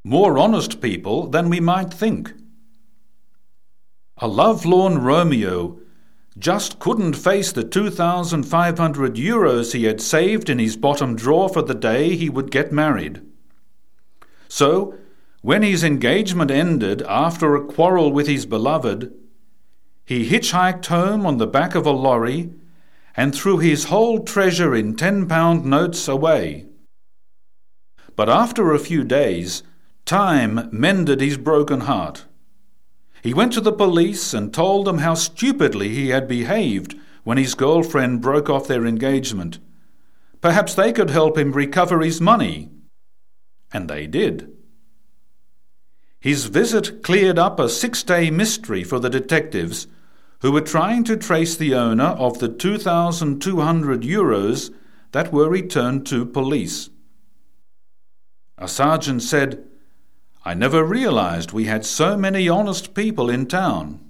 more honest people than we might think. A lovelorn Romeo just couldn't face the 2,500 euros he had saved in his bottom drawer for the day he would get married. So, when his engagement ended after a quarrel with his beloved, he hitchhiked home on the back of a lorry and threw his whole treasure in £10 notes away. But after a few days, time mended his broken heart. He went to the police and told them how stupidly he had behaved when his girlfriend broke off their engagement. Perhaps they could help him recover his money. And they did. His visit cleared up a 6-day mystery for the detectives, who were trying to trace the owner of the 2,200 euros that were returned to police. A sergeant said, "I never realized we had so many honest people in town."